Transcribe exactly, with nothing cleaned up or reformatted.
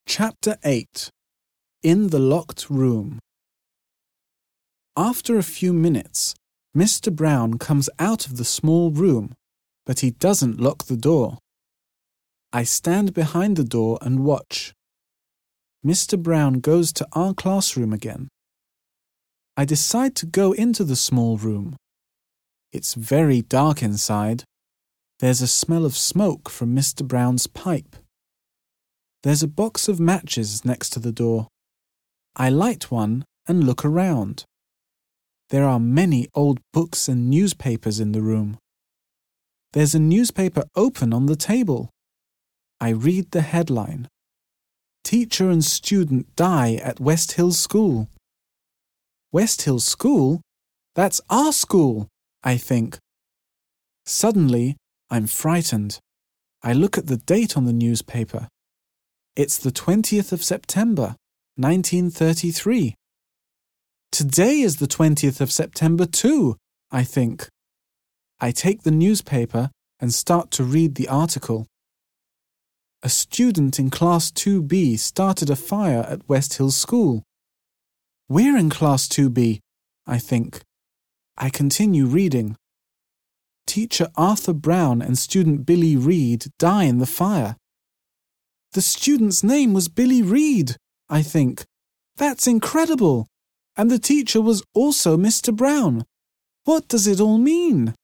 Chapter eight. In the Locked Room. After a few minutes, Mister Brown comes out of the small room, but he doesn't lock the door. I stand behind the door and watch. Mister Brown goes to our classroom again. I decide to go into the small room. It's very dark inside. There's a smell of smoke from Mister Brown's pipe. There's a box of matches next to the door. I light one and look around. There are many old books and newspapers in the room. There's a newspaper open on the table. I read the headline. Teacher and student die at West Hill School. West Hill School? That's our school, I think. Suddenly, I'm frightened. I look at the date on the newspaper. It's the twentieth of September, nineteen thirty-three. Today is the twentieth of September too, I think. I take the newspaper and start to read the article. A student in Class two B started a fire at West Hill School. We're in Class two B, I think. I continue reading. Teacher Arthur Brown and student Billy Reed die in the fire. The student's name was Billy Reed, I think. That's incredible. And the teacher was also Mister Brown. What does it all mean?